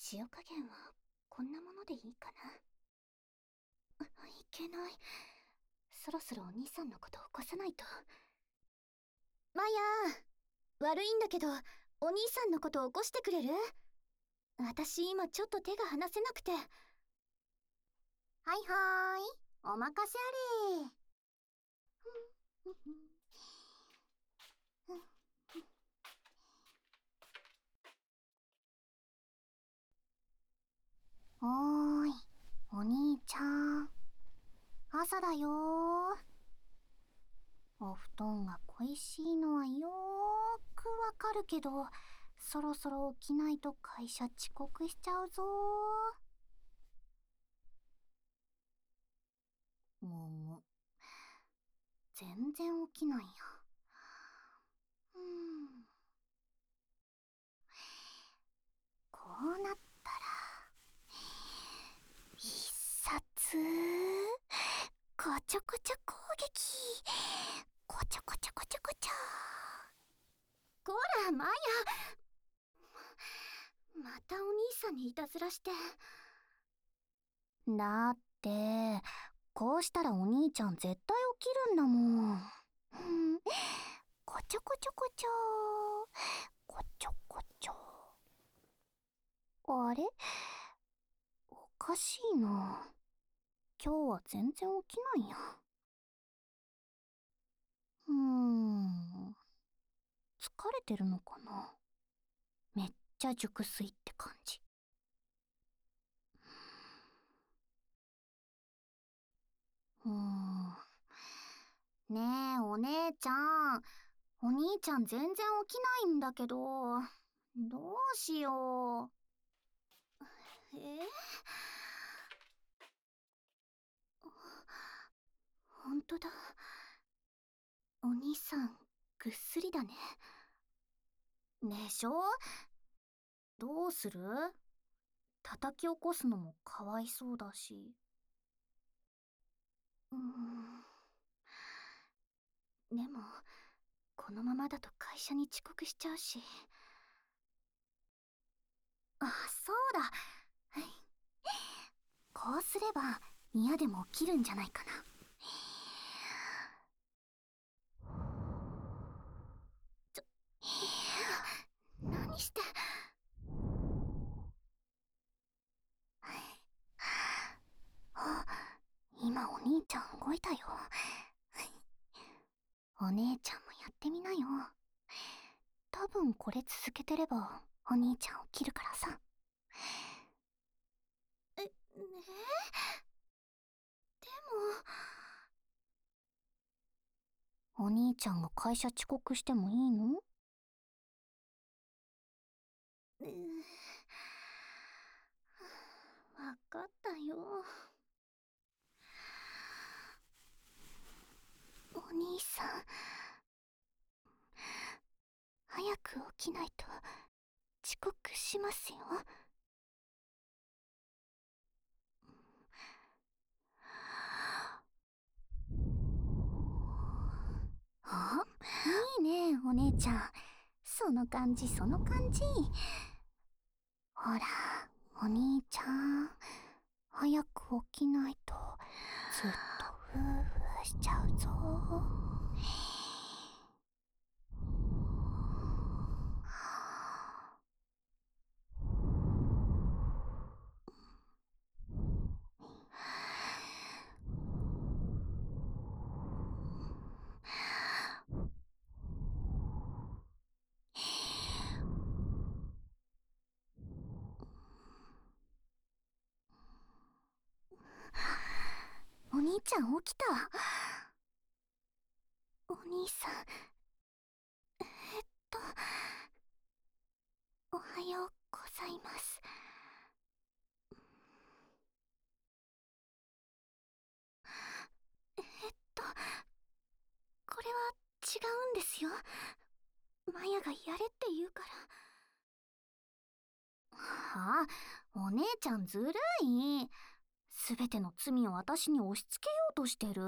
塩加減はこんなものでいいかな。いけない。そろそろお兄さんのこと起こさないと。マヤ悪いんだけど、お兄さんのこと起こしてくれる？私今ちょっと手が離せなくて。はいはーい、お任せあれ。おーい、お兄ちゃん。朝だよー。お布団が恋しいのはよーくわかるけど、そろそろ起きないと会社遅刻しちゃうぞー。全然起きないや。こうなったら必殺こちょこちょ攻撃。こちょこちょこちょこちょ。こらマヤ、またお兄さんにいたずらして。だってこうしたらお兄ちゃん絶対起きるんだもん。こちょこちょこちょこちょこちょ。あれ、おかしいな。今日は全然起きないや。疲れてるのかな。めっちゃ熟睡って感じ。ねえお姉ちゃん、お兄ちゃん全然起きないんだけど、どうしよう。ほんとだ。お兄さんぐっすりだね。でしょ？どうする？叩き起こすのもかわいそうだし。でもこのままだと会社に遅刻しちゃうし。あ、そうだ。こうすれば嫌でも起きるんじゃないかな。何して。今お兄ちゃん動いたよ。お姉ちゃんもやってみなよ。多分これ続けてればお兄ちゃん起きるからさ。でもお兄ちゃんが会社遅刻してもいいの？わかったよ。お兄さん、早く起きないと遅刻しますよ。あ、いいねお姉ちゃん。その感じその感じ。ほらお兄ちゃん、早く起きないとずっとフーフーしちゃうぞ。お兄ちゃん起きた。お兄さん、とおはようございます。これは違うんですよ。マヤがやれって言うから。はあ、お姉ちゃんずるい。すべての罪を私に押し付けようとしてる。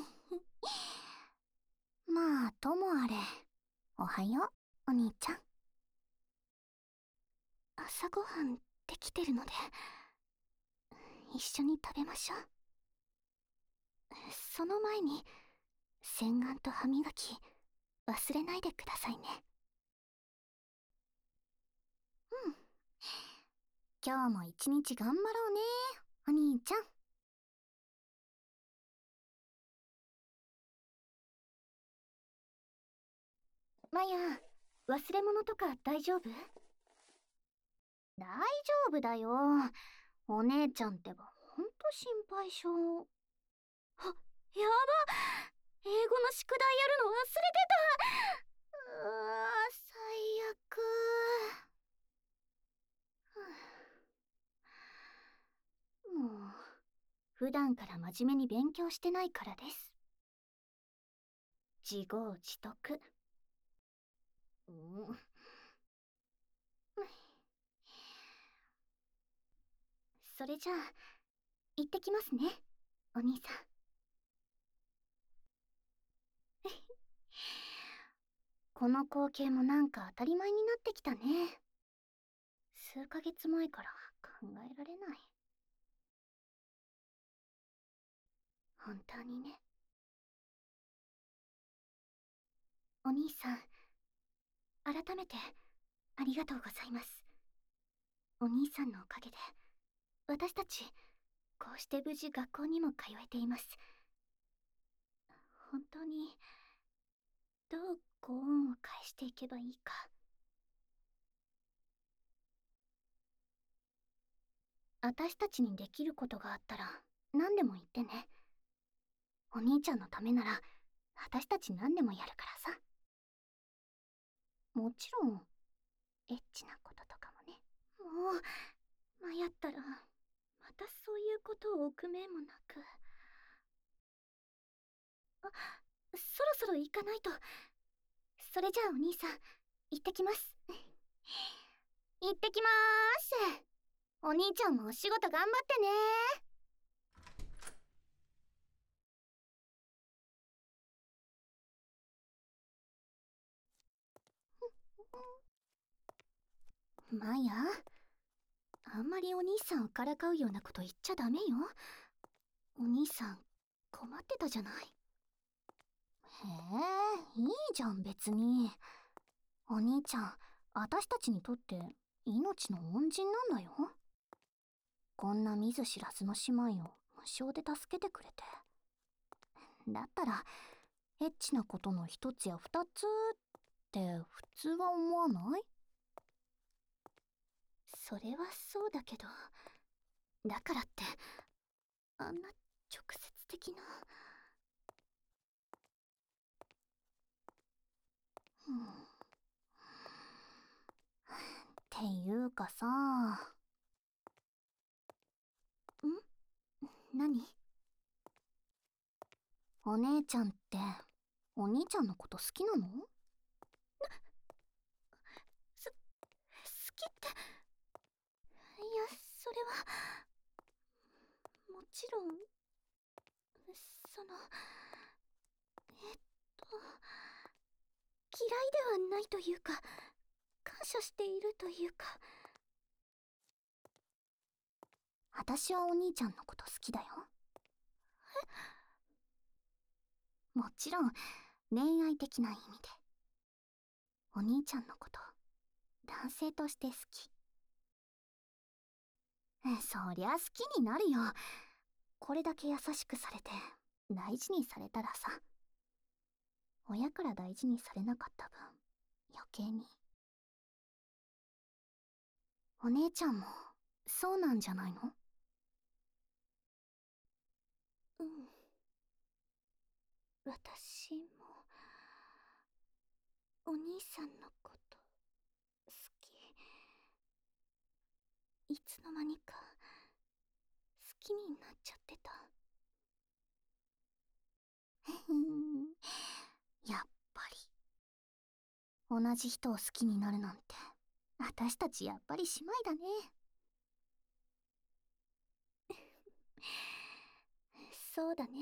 まあともあれ、おはようお兄ちゃん。 朝ごはんできてるので、一緒に食べましょう。その前に、洗顔と歯磨き、忘れないでくださいね。うん。今日も一日頑張ろうね、お兄ちゃん。マヤ、忘れ物とか大丈夫？大丈夫だよ。お姉ちゃんってばほんと心配性。あ、やば、英語の宿題やるの忘れてた。最悪。もう普段から真面目に勉強してないからです。自業自得。うん。それじゃあ行ってきますね、お兄さん。この光景もなんか当たり前になってきたね。数ヶ月前から考えられない。本当にね。お兄さん、改めてありがとうございます。お兄さんのおかげで私たちこうして無事学校にも通えています。本当にどうご恩を返していけばいいか。私たちにできることがあったら何でも言ってね。お兄ちゃんのためなら私たち何でもやるからさ。もちろんエッチなこととかもね。もう迷ったらまたそういうことを臆面もなく。あ、そろそろ行かないと。それじゃあお兄さん、行ってきます。行ってきまーす。お兄ちゃんもお仕事頑張ってね。マヤ、あんまりお兄さんをからかうようなこと言っちゃダメよ。お兄さん困ってたじゃない。へえ、いいじゃん別に。お兄ちゃん、私たちにとって命の恩人なんだよ。こんな見ず知らずの姉妹を無償で助けてくれて。だったらエッチなことの一つや二つって普通は思わない？それはそうだけど、だからってあんな直接的な。っていうかさ。何？お姉ちゃんってお兄ちゃんのこと好きなの？好きって、いや、それはもちろん、その、えっと、嫌いではないというか、感謝しているというか。私はお兄ちゃんのこと好きだよ。もちろん恋愛的な意味で。お兄ちゃんのこと男性として好き。そりゃ好きになるよ。これだけ優しくされて大事にされたらさ。親から大事にされなかった分余計に。お姉ちゃんもそうなんじゃないの？うん、私もお兄さんのこと好き。いつの間にか好きになっちゃってた。やっぱり同じ人を好きになるなんて、私たちやっぱり姉妹だね。そうだね、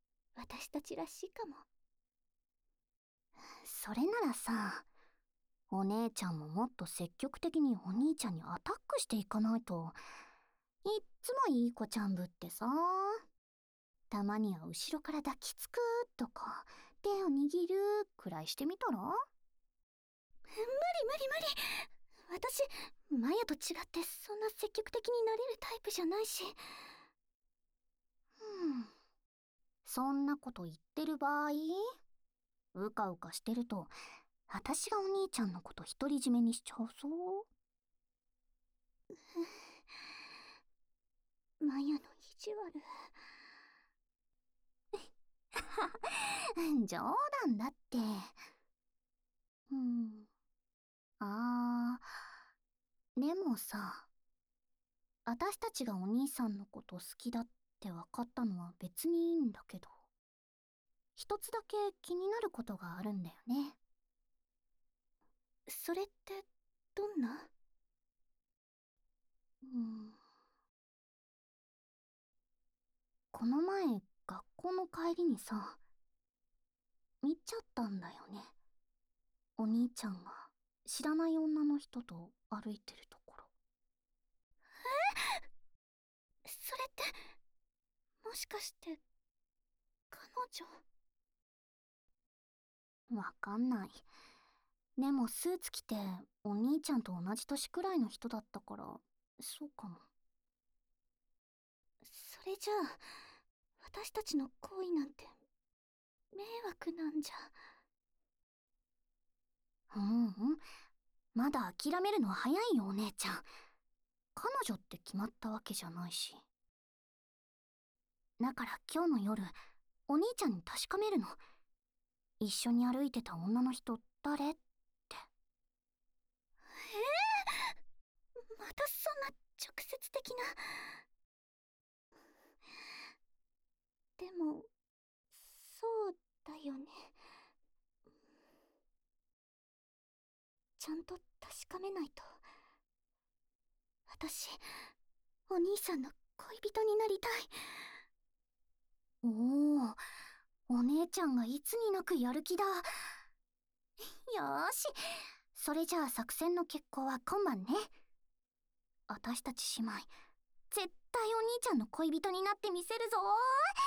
私たちらしいかも。それならさ、 お姉ちゃんももっと積極的にお兄ちゃんにアタックしていかないと。いっつもいい子ちゃんぶってさ。たまには後ろから抱きつくとか手を握るくらいしてみたら。無理無理無理。私マヤと違ってそんな積極的になれるタイプじゃないし。そんなこと言ってる場合、うかうかしてると私がお兄ちゃんのこと独り占めにしちゃうぞ。マヤの意地悪。冗談だって。でもさ、私たちがお兄さんのこと好きだって分かったのは別にいいんだけど、一つだけ気になることがあるんだよね。それってどんな？この前学校の帰りにさ、見ちゃったんだよね。お兄ちゃんが知らない女の人と歩いてるところ。それってもしかして彼女？わかんない。でもスーツ着てお兄ちゃんと同じ年くらいの人だったから、そうかも。それじゃあ私たちの行為なんて迷惑なんじゃ。まだ諦めるのは早いよお姉ちゃん。彼女って決まったわけじゃないし。だから今日の夜お兄ちゃんに確かめるの。一緒に歩いてた女の人誰って。またそんな直接的な。でもそうだよね。ちゃんと確かめないと。私お兄さんの恋人になりたい。お姉ちゃんがいつになくやる気だ。よーし、それじゃあ作戦の決行は今晩ね。私たち姉妹絶対お兄ちゃんの恋人になってみせるぞー。